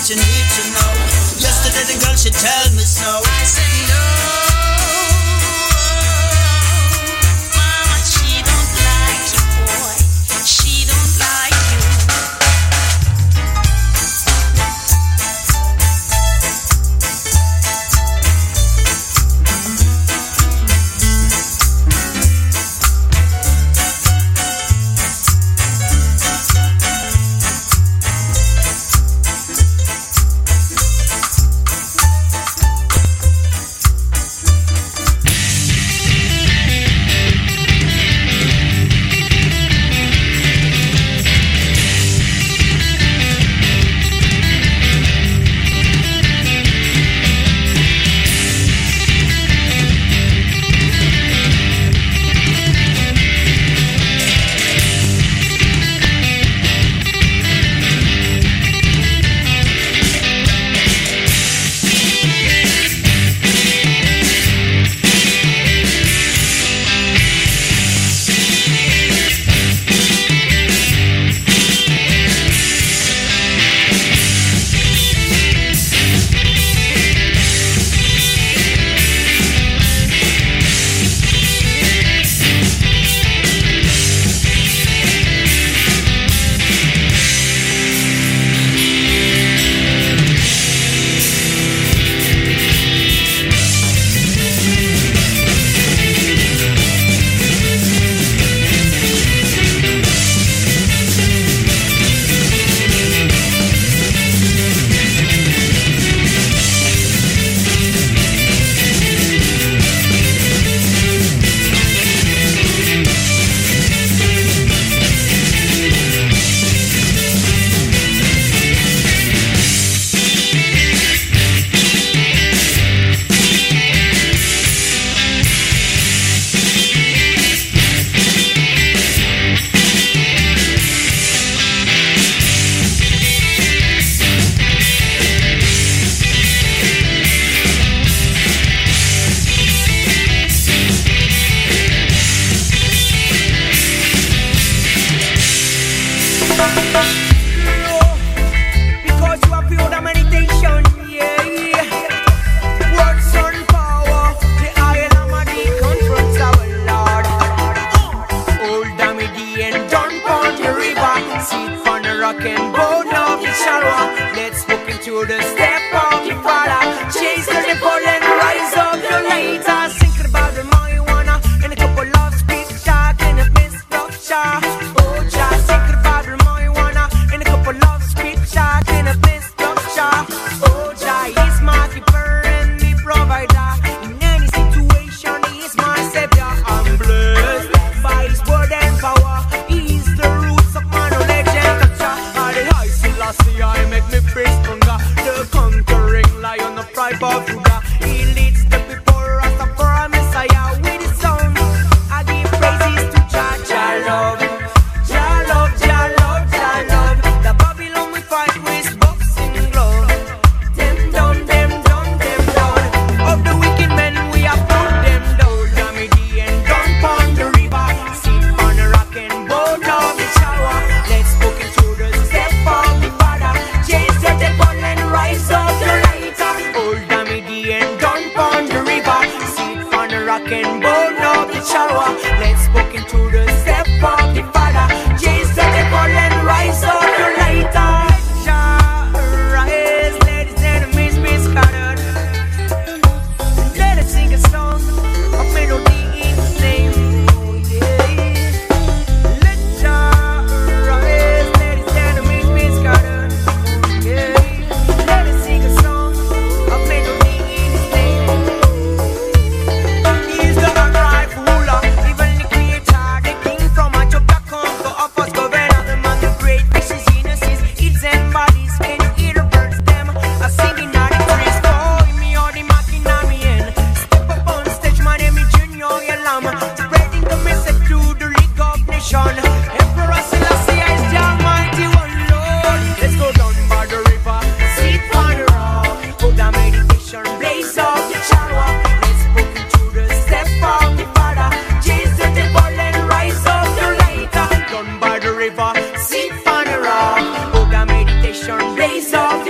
you need to know. Yesterday the girl she tell me so. I said no. Mama, she don't like you, boy. She don't like you.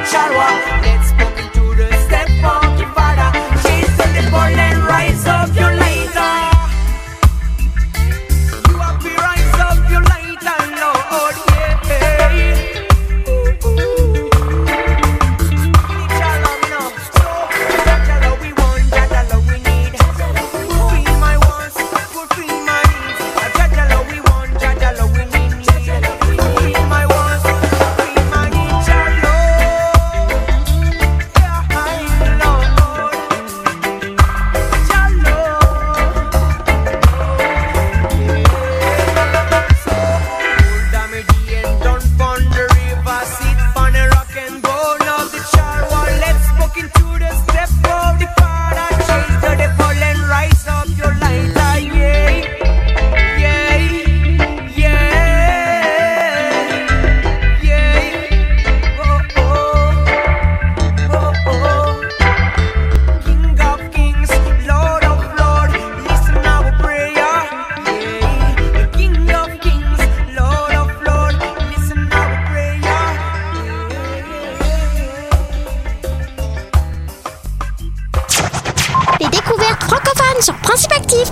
shall walk. Let's walk into the step of the Father. Chase the devil and rise up your lighter. You have to rise up your lighter, Lord, yeah. sur Principe Actif.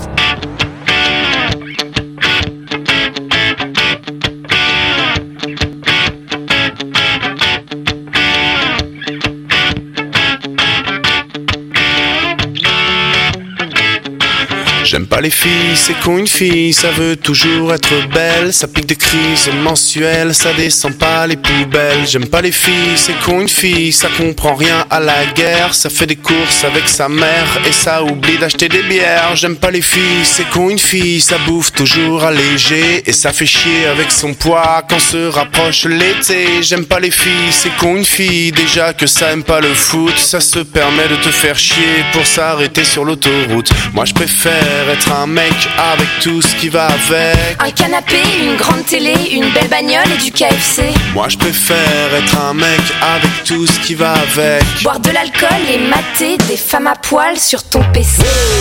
J'aime pas les filles, c'est con une fille, ça veut toujours être belle, ça pique des crises mensuelles, ça descend pas les poubelles. J'aime pas les filles, c'est con une fille, ça comprend rien à la guerre, ça fait des courses avec sa mère et ça oublie d'acheter des bières. J'aime pas les filles, c'est con une fille, ça bouffe toujours allégé et ça fait chier avec son poids quand se rapproche l'été. J'aime pas les filles, c'est con une fille, déjà que ça aime pas le foot, ça se permet de te faire chier pour s'arrêter sur l'autoroute. Moi je préfère être un mec avec tout ce qui va avec. Un canapé, une grande télé, une belle bagnole et du KFC. Moi je préfère être un mec avec tout ce qui va avec. Boire de l'alcool et mater des femmes à poil sur ton PC.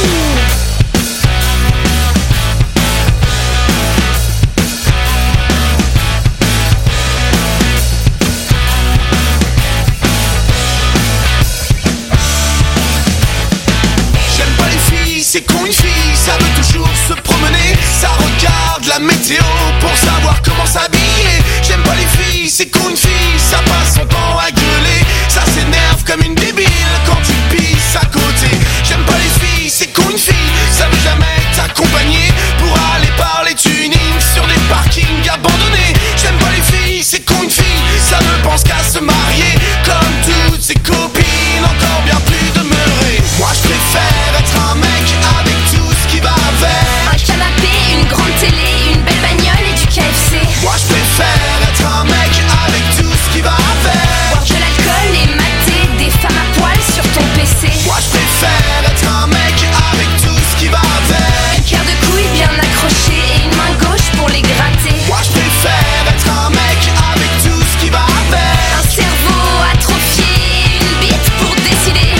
C'est con une fille, ça veut toujours se promener, ça regarde la météo pour savoir comment s'habiller. J'aime pas les filles, c'est con une fille, ça passe son temps à gueuler, ça s'énerve comme une débile quand tu pisses à côté. J'aime pas les filles, c'est con une fille, ça veut jamais t'accompagner pour aller parler tuning sur des parkings abandonnés. J'aime pas les filles, c'est con une fille, ça ne pense qu'à se marier comme toutes ses copines, encore bien plus demeurées. Moi je préfère être un mec avec tout ce qui va avec. Un canapé, une grande télé, une belle bagnole et du KFC. Moi je préfère être un mec avec tout ce qui va avec. Boire de l'alcool et mater des femmes à poil sur ton PC. Moi je préfère être un mec avec tout ce qui va avec. Une paire de couilles bien accrochée et une main gauche pour les gratter. Moi je préfère être un mec avec tout ce qui va avec. Un cerveau atrophié, une bite pour décider.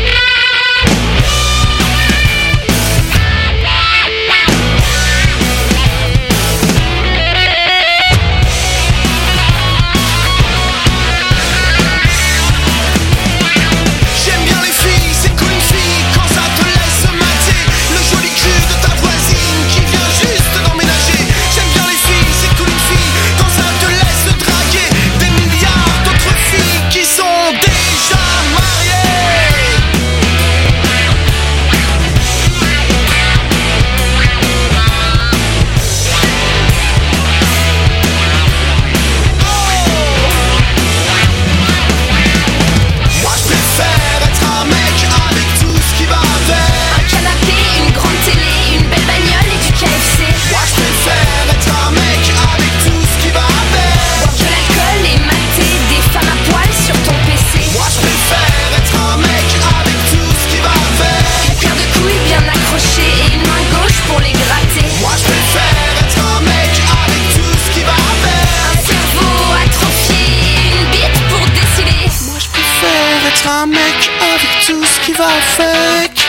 Un mec avec tout ce qui va avec.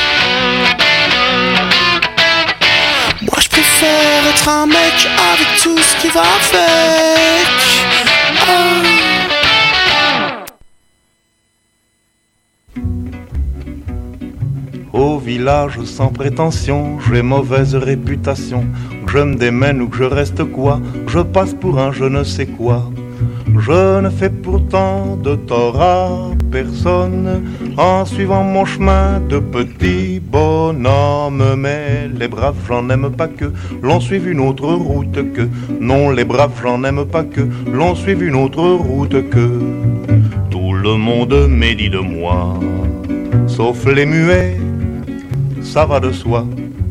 Moi je préfère être un mec avec tout ce qui va avec. Au village sans prétention, j'ai mauvaise réputation. Que je me démène ou que je reste quoi, je passe pour un je ne sais quoi. Je ne fais pourtant de tort à personne en suivant mon chemin de petit bonhomme. Mais les braves, j'en aime pas que l'on suive une autre route que. Non, les braves, j'en aime pas que l'on suive une autre route que. Tout le monde médit de moi, sauf les muets, ça va de soi.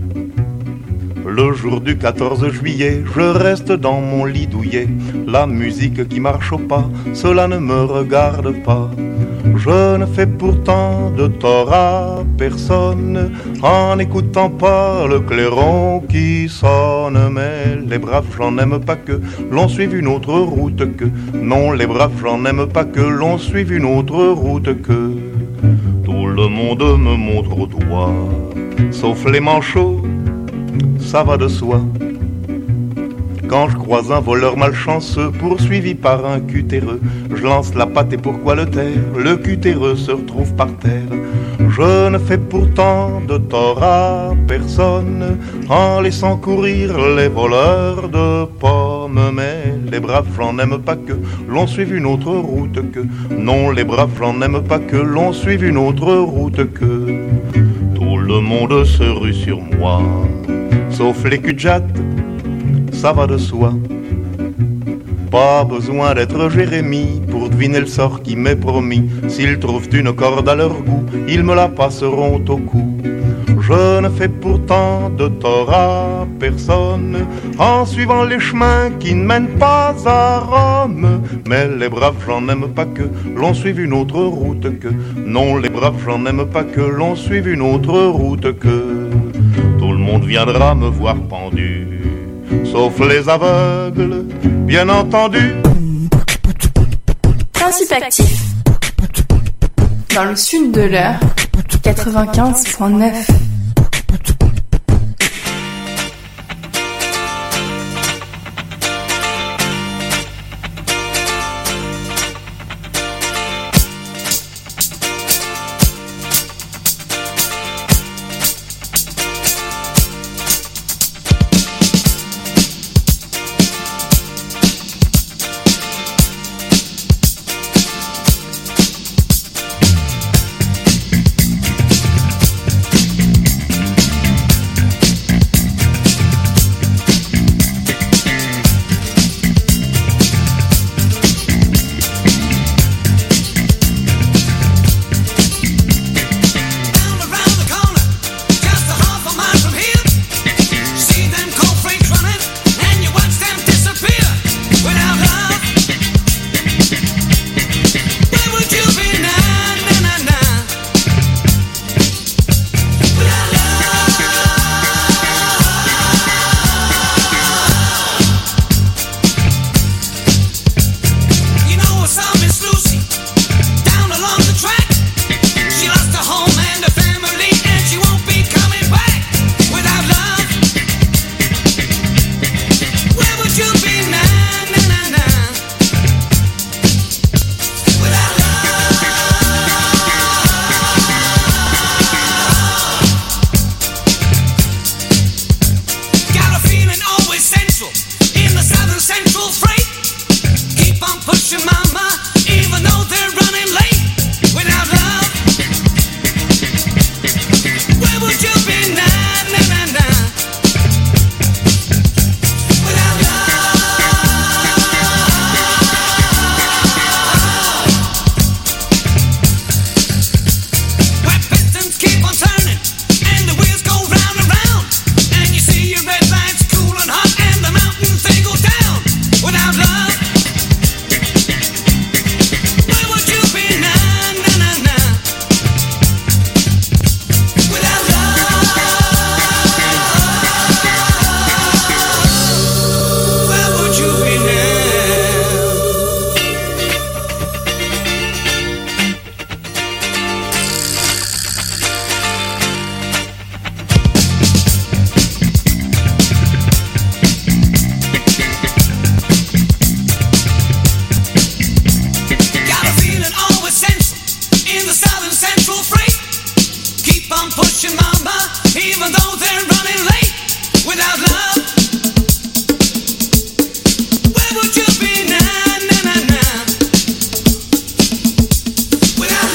Le jour du 14 juillet, je reste dans mon lit douillet. La musique qui marche au pas, cela ne me regarde pas. Je ne fais pourtant de tort à personne en n'écoutant pas le clairon qui sonne. Mais les braves, j'en aime pas que l'on suive une autre route que. Non, les braves, j'en aime pas que l'on suive une autre route que. Tout le monde me montre au doigt, sauf les manchots, ça va de soi. Quand je croise un voleur malchanceux poursuivi par un cutéreux, je lance la patte et pourquoi le taire? Le cutéreux se retrouve par terre. Je ne fais pourtant de tort à personne en laissant courir les voleurs de pommes. Mais les braves, j'en aime pas que l'on suive une autre route que. Non, les braves, j'en aime pas que l'on suive une autre route que. Tout le monde se rue sur moi, sauf les cul-de-jatte, ça va de soi. Pas besoin d'être Jérémie pour deviner le sort qui m'est promis. S'ils trouvent une corde à leur goût, ils me la passeront au cou. Je ne fais pourtant de tort à personne en suivant les chemins qui ne mènent pas à Rome. Mais les braves, j'en aime pas que l'on suive une autre route que. Non, les braves, j'en aime pas que l'on suive une autre route que. Tout le monde viendra me voir pendu, sauf les aveugles, bien entendu. Principe actif. Dans le sud de l'heure, 95.9. even though they're running late without love. Where would you be now, now, now, now? Without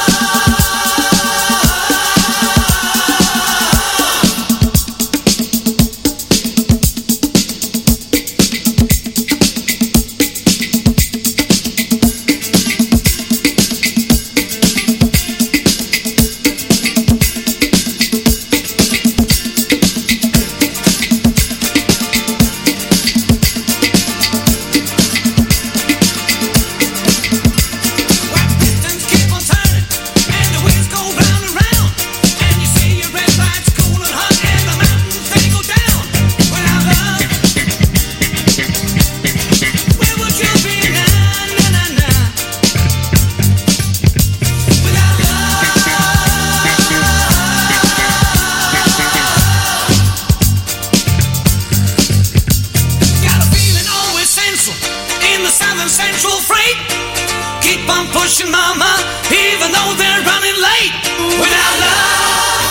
pushing mama, even though they're running late without love.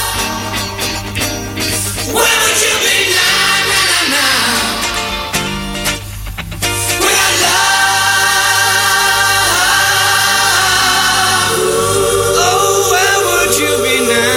Where would you be now, now, now, now? Without love. Oh, where would you be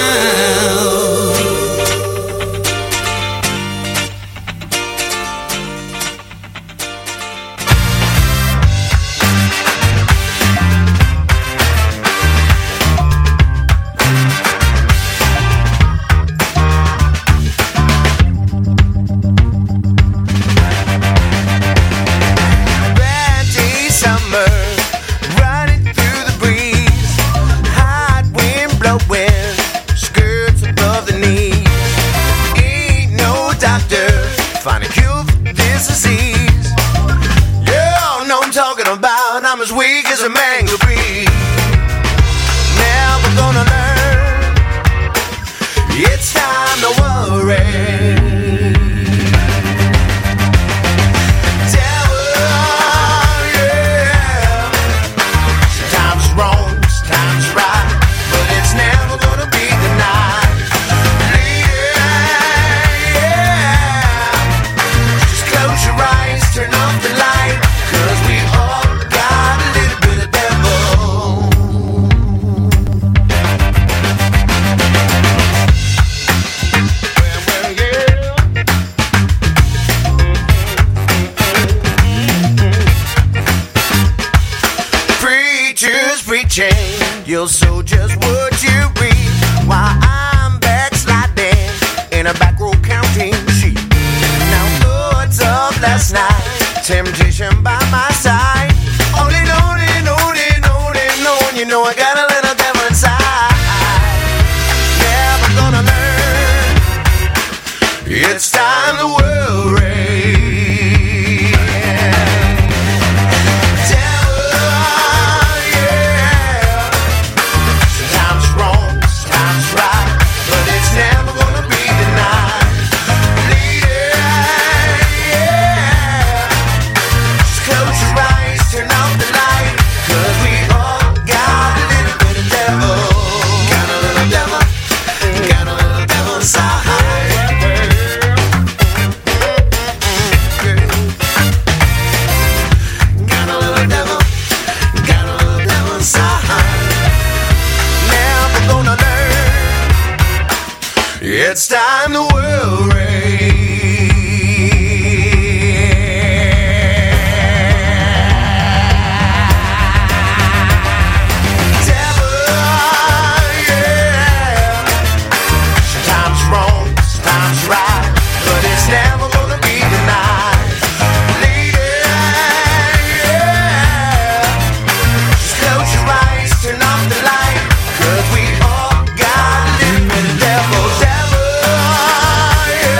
as weak as a man could be. Never gonna learn. It's time to worry. You'll sow just what you reap while I'm backsliding in a back row counting sheep. Now thoughts of last night, temptation by my side. Only knowing, you know I got a little devil inside. Never gonna learn. It's time to worry. It's time to worry. Yeah.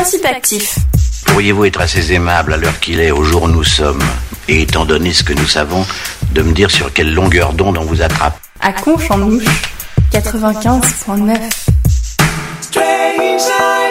Principe actif. Pourriez-vous être assez aimable à l'heure qu'il est, au jour où nous sommes, et étant donné ce que nous savons, de me dire sur quelle longueur d'onde on vous attrape? À Conche en Ouche, 95.9. Strange